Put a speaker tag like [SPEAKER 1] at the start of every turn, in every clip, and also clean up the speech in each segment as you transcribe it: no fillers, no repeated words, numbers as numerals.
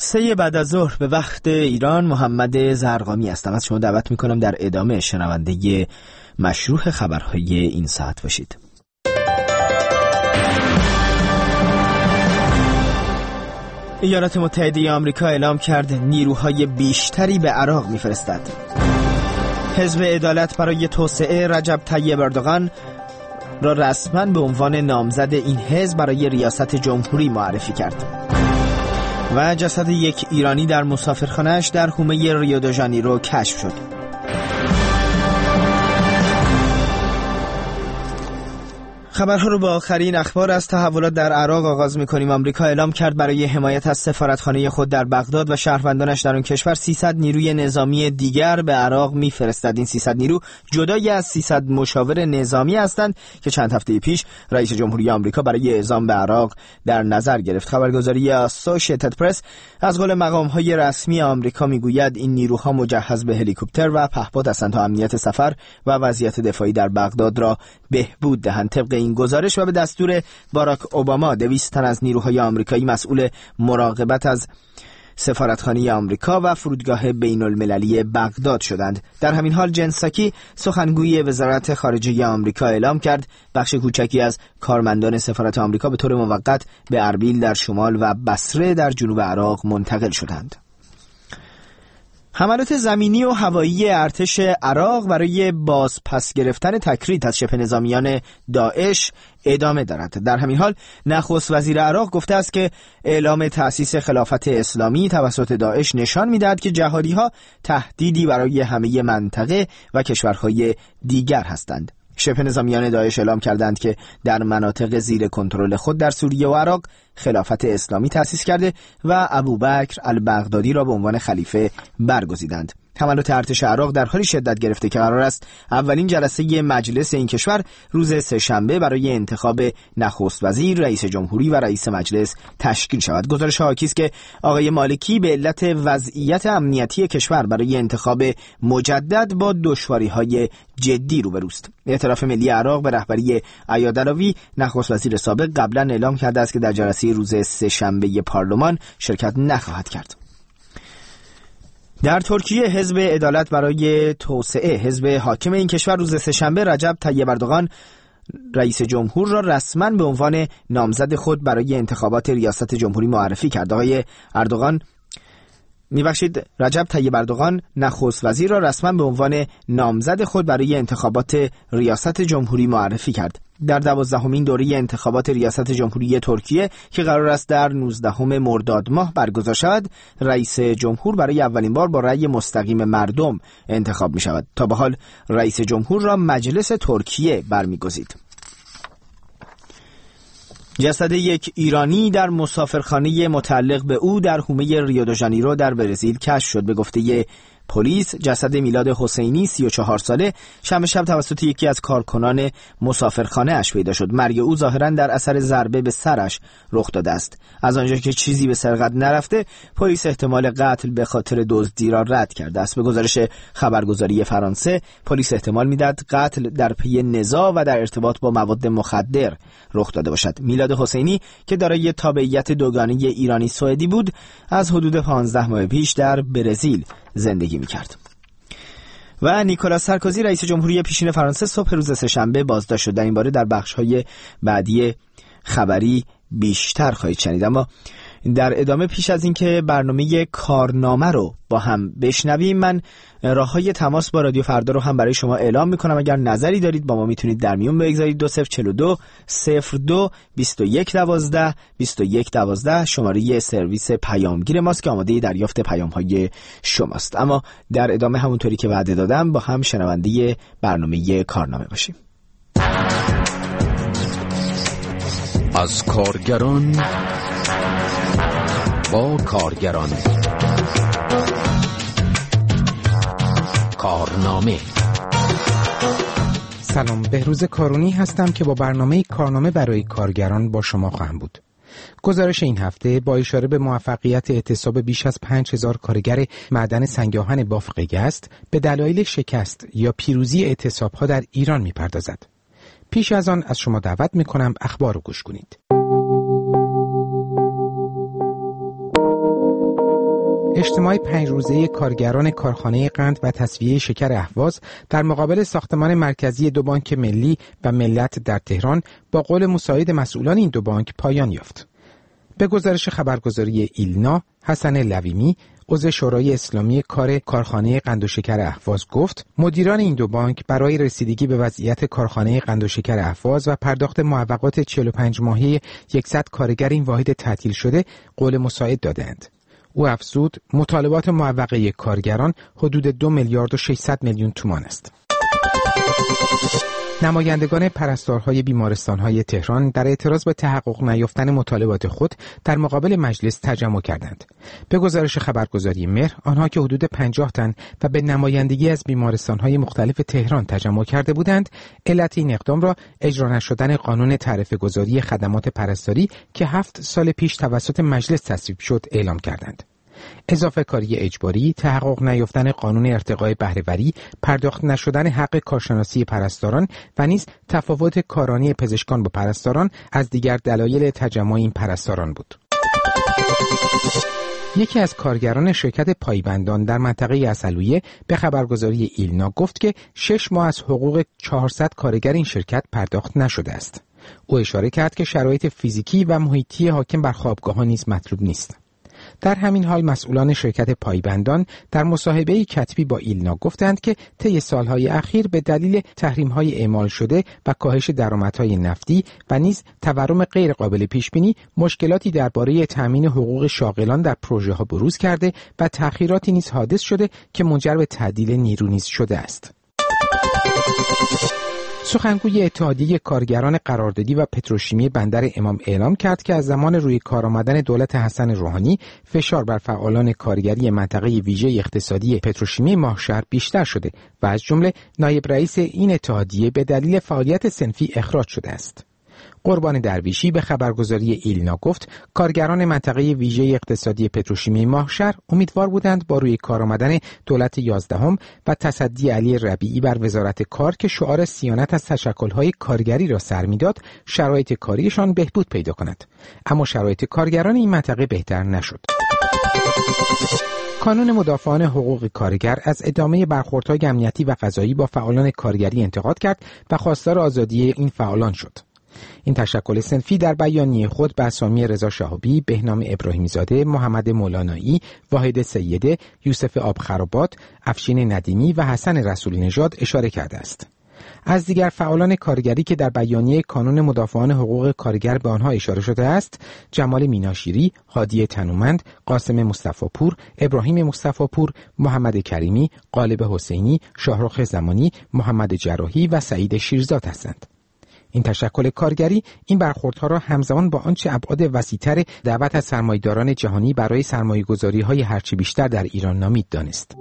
[SPEAKER 1] 3 بعد از ظهر به وقت ایران. محمد زرقامی هستم. از شما دعوت میکنم در ادامه شنونده مشروح خبرهای این ساعت باشید. ایالات متحده آمریکا اعلام کرد نیروهای بیشتری به عراق میفرستد. حزب عدالت برای توسعه رجب طیب اردوغان را رسما به عنوان نامزد این حزب برای ریاست جمهوری معرفی کرد. و جسد یک ایرانی در مسافرخانه‌اش در حومه ریو د ژانیرو کشف شد. خبرها رو با آخرین اخبار از تحولات در عراق آغاز می‌کنیم. آمریکا اعلام کرد برای حمایت از سفارتخانه خود در بغداد و شهروندانش در آن کشور 300 نیروی نظامی دیگر به عراق می‌فرستد. این 300 نیرو جدای از 300 مشاور نظامی هستند که چند هفته پیش رئیس جمهوری آمریکا برای اعزام به عراق در نظر گرفت. خبرگزاری اسوسییتد پرس از قول مقام‌های رسمی آمریکا می‌گوید این نیروها مجهز به هلیکوپتر و پهپاد هستند تا امنیت سفر و وضعیت دفاعی در بغداد را بهبود دهند. طبق این گزارش و به دستور باراک اوباما 200 تن از نیروهای آمریکایی مسئول مراقبت از سفارتخانه آمریکا و فرودگاه بین المللی بغداد شدند. در همین حال جن ساکی سخنگوی وزارت خارجه آمریکا اعلام کرد بخش کوچکی از کارمندان سفارت آمریکا به طور موقت به اربیل در شمال و بصره در جنوب عراق منتقل شدند. حملات زمینی و هوایی ارتش عراق برای بازپس گرفتن تکریت از شبه نظامیان داعش ادامه دارد. در همین حال نخست وزیر عراق گفته است که اعلام تأسیس خلافت اسلامی توسط داعش نشان می‌دهد که جهادی‌ها تهدیدی برای همه منطقه و کشورهای دیگر هستند. شبه نظامیان داعش اعلام کردند که در مناطق زیر کنترل خود در سوریه و عراق خلافت اسلامی تأسیس کرده و ابوبکر البغدادی را به عنوان خلیفه برگزیدند. حملات ارتش عراق در حالی شدت گرفته که قرار است اولین جلسه مجلس این کشور روز سه‌شنبه برای انتخاب نخست وزیر، رئیس جمهوری و رئیس مجلس تشکیل شود. گزارش حاکی است که آقای مالکی به علت وضعیت امنیتی کشور برای انتخاب مجدد با دشواری‌های جدی روبروست. ائتلاف ملی عراق به رهبری عیادلاوی نخست وزیر سابق قبلا اعلام کرده است که در جلسه روز سه‌شنبه پارلمان شرکت نخواهد کرد. در ترکیه حزب عدالت برای توسعه، حزب حاکم این کشور، روز سه‌شنبه رجب طیب اردوغان رئیس جمهور را رسما به عنوان نامزد خود برای انتخابات ریاست جمهوری معرفی کرد. آقای اردوغان رجب طیب اردوغان نخست وزیر را رسما به عنوان نامزد خود برای انتخابات ریاست جمهوری معرفی کرد. در 12مین دوره انتخابات ریاست جمهوری ترکیه که قرار است در 19 مرداد ماه برگزار شود، رئیس جمهور برای اولین بار با رأی مستقیم مردم انتخاب می شود. تا به حال رئیس جمهور را مجلس ترکیه برمیگزید. جسد یک ایرانی در مسافرخانه متعلق به او در حومه ریو د ژانیرو در برزیل کشف شد. به گفته پلیس جسد میلاد حسینی 34 ساله شنبه شب توسط یکی از کارکنان مسافرخانه اش پیدا شد. مرگ او ظاهرا در اثر ضربه به سرش رخ داده است. از آنجا که چیزی به سرقت نرفته، پلیس احتمال قتل به خاطر دزدی را رد کرده است. به گزارش خبرگزاری فرانسه، پلیس احتمال میداد قتل در پی نزاع و در ارتباط با مواد مخدر رخ داده باشد. میلاد حسینی که دارای تابعیت دوگانه ایرانی سوئدی بود، از حدود 15 ماه پیش در برزیل زندگی می‌کرد. و نیکولاس سارکوزی رئیس جمهوری پیشین فرانسه صبح روز سه‌شنبه بازداشت شد. در این باره در بخش‌های بعدی خبری بیشتر خواهید شنید. اما در ادامه، پیش از اینکه برنامه کارنامه رو با هم بشنویم، من راه‌های تماس با رادیو فردا رو هم برای شما اعلام می‌کنم. اگر نظری دارید با ما میتونید در میون بگذارید. 2042 02 2112 2112 شماره سرویس پیامگیر ماست که آماده دریافت پیام‌های شماست. اما در ادامه همونطوری که وعده دادم با هم شنونده برنامه کارنامه باشیم.
[SPEAKER 2] از کارگران با کارگران، کارنامه.
[SPEAKER 3] سلام، بهروز کارونی هستم که با برنامه کارنامه برای کارگران با شما خواهم بود. گزارش این هفته با اشاره به موفقیت اعتصاب بیش از 5000 کارگر معدن سنگ‌آهن بافق گست به دلایل شکست یا پیروزی اعتصاب‌ها در ایران می‌پردازد. پیش از آن از شما دعوت می‌کنم اخبار رو گوش کنید. اجتماع 5 روزه کارگران کارخانه قند و تصفیه شکر اهواز در مقابل ساختمان مرکزی 2 بانک ملی و ملت در تهران با قول مساعد مسئولان این 2 بانک پایان یافت. به گزارش خبرگزاری ایلنا، حسن لویمی، عضو شورای اسلامی کار کارخانه قند و شکر اهواز گفت مدیران این 2 بانک برای رسیدگی به وضعیت کارخانه قند و شکر اهواز و پرداخت معوقات 45 ماهه 100 کارگر این واحد تعطیل شده قول مساعد دادند. او افزود مطالبات معوقه کارگران حدود 2 میلیارد و 600 میلیون تومان است. نمایندگان پرستارهای بیمارستانهای تهران در اعتراض به تحقق نیافتن مطالبات خود در مقابل مجلس تجمع کردند. به گزارش خبرگزاری مهر، آنها که حدود 50 تن و به نمایندگی از بیمارستانهای مختلف تهران تجمع کرده بودند، علت این اقدام را اجرا نشدن قانون تعرفه‌گذاری خدمات پرستاری که 7 سال پیش توسط مجلس تصویب شد اعلام کردند. اضافه کاری اجباری، تحقق نیافتن قانون ارتقای بهره‌وری، پرداخت نشدن حق کارشناسی پرستاران و نیز تفاوت کارانی پزشکان با پرستاران از دیگر دلایل تجمع این پرستاران بود. یکی از کارگران شرکت پایبندان در منطقه عسلویه به خبرگزاری ایلنا گفت که 6 ماه از حقوق 400 کارگر این شرکت پرداخت نشده است. او اشاره کرد که شرایط فیزیکی و محیطی حاکم بر خوابگاه‌ها نیز مطلوب نیست. در همین حال مسئولان شرکت پایبندان در مصاحبه‌ای کتبی با ایلنا گفتند که طی سالهای اخیر به دلیل تحریم‌های اعمال شده و کاهش درآمدهای نفتی و نیز تورم غیر قابل پیش‌بینی مشکلاتی درباره تأمین حقوق شاغلان در پروژه‌ها بروز کرده و تأخیراتی نیز حادث شده که منجر به تعدیل نیرو نیز شده است. سخنگوی اتحادیه کارگران قراردادی و پتروشیمی بندر امام اعلام کرد که از زمان روی کار آمدن دولت حسن روحانی فشار بر فعالان کارگری منطقه ویژه اقتصادی پتروشیمی ماهشهر بیشتر شده و از جمله نایب رئیس این اتحادیه به دلیل فعالیت صنفی اخراج شده است. قربان درویشی به خبرگزاری ایلنا گفت کارگران منطقه ویژه اقتصادی پتروشیمی ماهشهر امیدوار بودند با روی کار آمدن دولت 11 و تصدی علی ربیعی بر وزارت کار که شعار صیانت از تشکل‌های کارگری را سر می‌داد شرایط کاریشان بهبود پیدا کند، اما شرایط کارگران این منطقه بهتر نشد. کانون مدافعان حقوق کارگر از ادامه برخوردهای امنیتی و قضایی با فعالان کارگری انتقاد کرد و خواستار آزادی این فعالان شد. این تشکل صنفی در بیانیه خود به اسامی رضا شهابی، بهنام ابراهیمی زاده، محمد مولانایی، واحد سیده، یوسف آبخرابات، افشین ندیمی و حسن رسول نژاد اشاره کرده است. از دیگر فعالان کارگری که در بیانیه کانون مدافعان حقوق کارگر به آنها اشاره شده است، جمال میناشیری، هادی تنومند، قاسم مصطفی‌پور، ابراهیم مصطفی‌پور، محمد کریمی، غالب حسینی، شاهرخ زمانی، محمد جراحی و سعید شیرزاد هستند. این تشکل کارگری این برخوردها را همزمان با آنچه ابعاد وسیع‌تر دعوت از سرمایه‌داران جهانی برای سرمایه‌گذاری‌های هرچه بیشتر در ایران نامید دانست.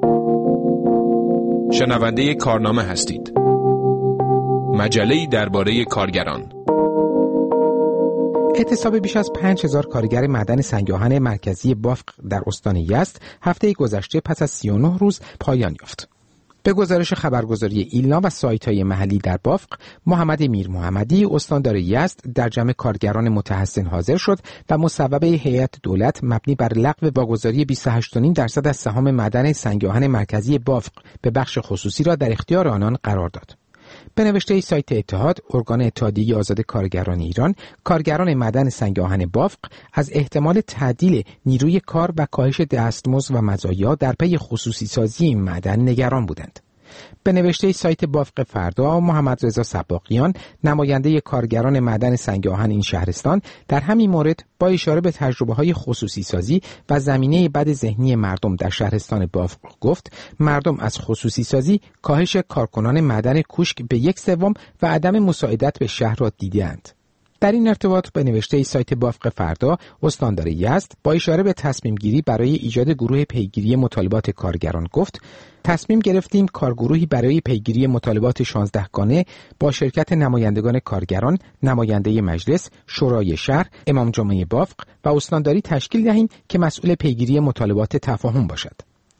[SPEAKER 4] شنونده کارنامه هستید. مجله‌ای درباره کارگران.
[SPEAKER 3] اعتصاب بیش از 5000 کارگر معدن سنگ‌آهن مرکزی بافق در استان یزد هفته گذشته پس از 39 روز پایان یافت. به گزارش خبرگزاری ایلنا و سایت‌های محلی در بافق، محمد میر محمدی استاندار یزد در جمع کارگران متحسن حاضر شد و مصوبه هیئت دولت مبنی بر لغو واگذاری 28.5% از سهام معدن سنگ‌آهن مرکزی بافق به بخش خصوصی را در اختیار آنان قرار داد. به نوشته سایت اتحاد، ارگان اتحادیه آزاد کارگران ایران، کارگران معدن سنگ‌آهن بافق از احتمال تعدیل نیروی کار و کاهش دستمزد و مزایا در پی خصوصی سازی این معدن نگران بودند. به نوشته سایت بافق فردا، محمد رضا سباقیان، نماینده کارگران معدن سنگ‌آهن این شهرستان، در همین مورد با اشاره به تجربه‌های خصوصی سازی و زمینه بد ذهنی مردم در شهرستان بافق گفت مردم از خصوصی سازی، کاهش کارکنان معدن کوشک به 1/3 و عدم مساعدت به شهر را دیدند. در این ارتباط به نوشته سایت بافق فردا، استاندار یزد با اشاره به تصمیم گیری برای ایجاد گروه پیگیری مطالبات کارگران گفت تصمیم گرفتیم کارگروهی برای پیگیری مطالبات 16 گانه با شرکت نمایندگان کارگران، نماینده مجلس، شورای شهر، امام جمعه بافق و استانداری تشکیل دهیم که مسئول پیگیری مطالبات تفاهم باشد.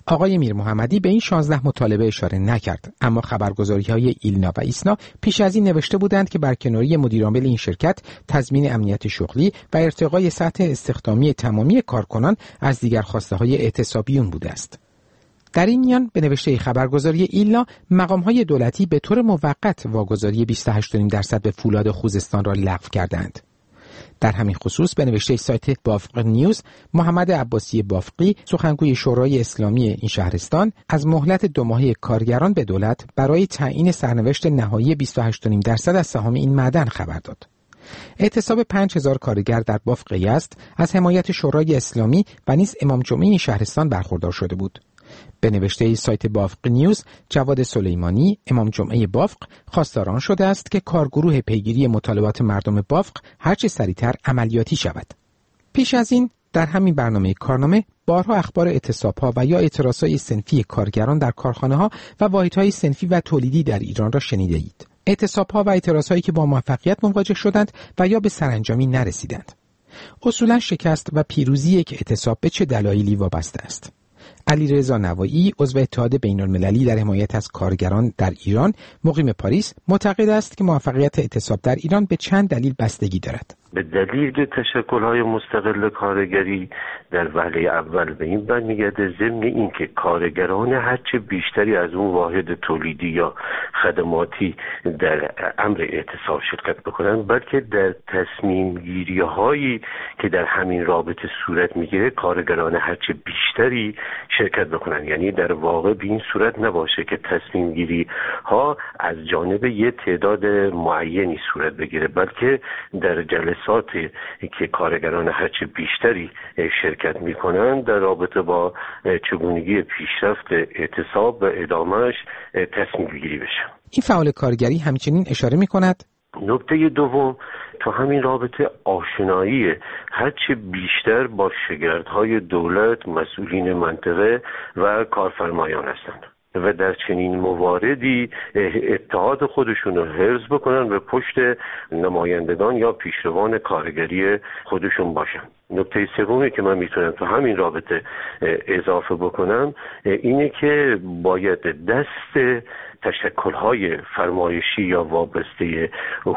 [SPEAKER 3] آقای میر محمدی به این 16 مطالبه اشاره نکرد، اما خبرگزاری‌های ایلنا و ایسنا پیش از این نوشته بودند که برکناری مدیرعامل این شرکت تضمین امنیت شغلی و ارتقای سطح استخدامی تمامی کارکنان از دیگر خواسته‌های اعتصابیون بوده است. در این میان به نوشته خبرگزاری ایلنا، مقام‌های دولتی به طور موقت واگذاری 28.5% به فولاد خوزستان را لغو کردند. در همین خصوص به نوشته سایت بافق نیوز، محمد عباسی بافقی، سخنگوی شورای اسلامی این شهرستان، از مهلت 2 ماهه کارگران به دولت برای تعیین سرنوشت نهایی 28.5% از سهام این معدن خبر داد. اعتصاب 5000 کارگر در بافق یزد از حمایت شورای اسلامی و نیز امام جمعه این شهرستان برخوردار شده بود. به نوشته سایت بافق نیوز، جواد سلیمانی، امام جمعه بافق، خواستار آن شده است که کارگروه پیگیری مطالبات مردم بافق هرچه سریعتر عملیاتی شود. پیش از این در همین برنامه کارنامه بارها اخبار اعتصاب‌ها و یا اعتراضهای صنفی کارگران در کارخانه‌ها و واحدهای صنفی و تولیدی در ایران را شنیده اید. اعتصاب‌ها و اعتراضهایی که با موفقیت مواجه شدند و یا به سرانجامی نرسیدند. اصولا شکست و پیروزی یک اعتصاب به چه دلایلی وابسته است؟ علیرضا نوایی، عضو اتحاد بین‌المللی در حمایت از کارگران در ایران، مقیم پاریس، معتقد است که موفقیت اعتصاب در ایران به چند دلیل بستگی دارد.
[SPEAKER 5] به دلیل تشکل‌های مستقل کارگری در وهله اول به این برمیگرده، ضمن اینکه کارگران هرچه بیشتری از اون واحد تولیدی یا خدماتی در امر اعتصاب شرکت بکنن، بلکه در تصمیم گیری هایی که در همین رابطه صورت میگیره کارگران هرچه بیشتری شرکت بکنن. یعنی در واقع به این صورت نباشه که تصمیم گیری ها از جانب یه تعداد معینی صورت بگیره، بلکه در جلساتی که کارگران هرچه بیشتری شرکت میکنن در رابطه با چگونگی پیشرفت اعتصاب و ادامهش تصمیم گیری بشه.
[SPEAKER 3] این فعال کارگری همچنین اشاره میکند
[SPEAKER 5] نکته دوم، تو همین رابطه آشنایی هرچه بیشتر با شگردهای دولت، مسئولین منطقه و کارفرمایان هستند و در چنین مواردی اتحاد خودشون رو حفظ بکنن و پشت نمایندگان یا پیشروان کارگری خودشون باشن. نکته سومی که من میتونم تو همین رابطه اضافه بکنم اینه که باید دست تشکل‌های فرمایشی یا وابسته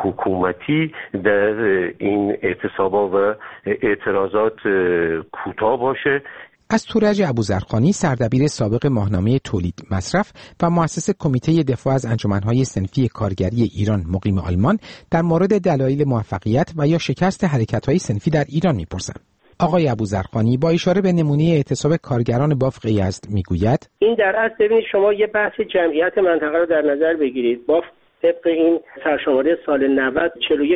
[SPEAKER 5] حکومتی در این اعتصابات و اعتراضات کوتاه باشه.
[SPEAKER 3] از تورج ابوذرخانی، سردبیر سابق ماهنامه تولید مصرف و مؤسس کمیته دفاع از انجمن‌های صنفی کارگری ایران مقیم آلمان، در مورد دلایل موفقیت و یا شکست حرکت‌های صنفی در ایران می‌پرسند. آقای ابوذرخانی با اشاره به نمونه اعتصاب کارگران بافق یزد میگوید:
[SPEAKER 6] این در اصل ببینید شما یه بحث جمعیت منطقه رو در نظر بگیرید. بافق طبق این سرشماری سال 90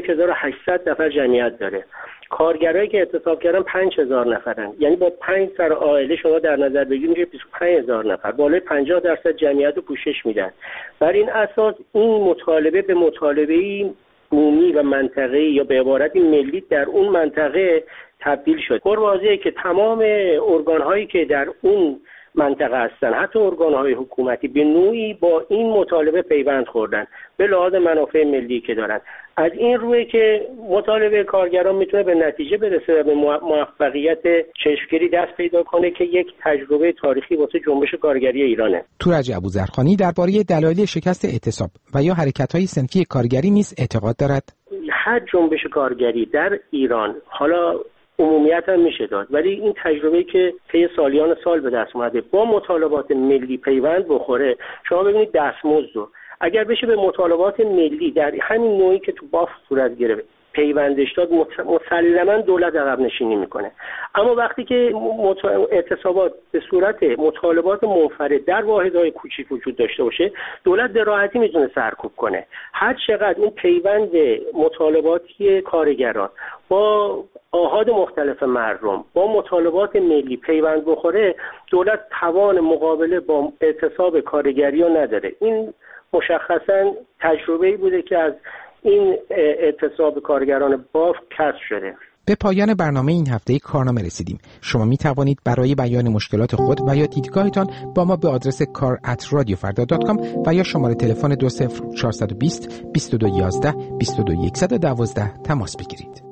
[SPEAKER 6] 41800 نفر جمعیت داره. کارگرایی که اعتصاب کردن 5000 نفرن، یعنی با 5 سر عائله شما در نظر بگیرید که 25000 نفر، بالای 50% جمعیت رو پوشش میدن. بر این اساس این مطالبه به مطالبه‌ای عمومی و منطقه‌ای یا به عبارتی ملی در اون منطقه تبدیل شد. واضحه که تمام ارگان‌هایی که در اون منطقه هستن، حتی ارگان‌های حکومتی، به نوعی با این مطالبه پیوند خوردن به لحاظ منافع ملی که دارن. از این روی که مطالبه کارگران میتونه به نتیجه برسه و به موفقیت چشمگیری دست پیدا کنه که یک تجربه تاریخی واسه جنبش کارگری ایرانه.
[SPEAKER 3] تورج ابوذرخانی درباره دلایل شکست اعتصاب و یا حرکت‌های صنفی کارگری نیز اعتقاد دارد
[SPEAKER 6] هر جنبش کارگری در ایران، حالا عمومیت هم میشه داد، ولی این تجربه که طی سالیان سال به دست اومده با مطالبات ملی پیوند بخوره. شما ببینید دستمزد رو اگر بشه به مطالبات ملی در همین نوعی که تو بافق صورت گرفت پیوندش داد، مسلما دولت عقب نشینی میکنه. اما وقتی که اعتصابات به صورت مطالبات منفرد در واحدهای کوچیک وجود داشته باشه، دولت به راحتی میتونه سرکوب کنه. هر چقدر این پیوند مطالباتی کارگران با آحاد مختلف مردم با مطالبات ملی پیوند بخوره، دولت توان مقابله با اعتصاب کارگری رو نداره. این مشخصا تجربه‌ای بوده که از این اعتصاب کارگران بافق کسب شده.
[SPEAKER 3] به پایان برنامه این هفته کارنامه رسیدیم. شما می توانید برای بیان مشکلات خود و یا دیدگاهتان با ما به آدرس kar@radiofarda.com و یا شماره تلفن 20420 2211 22112 تماس بگیرید.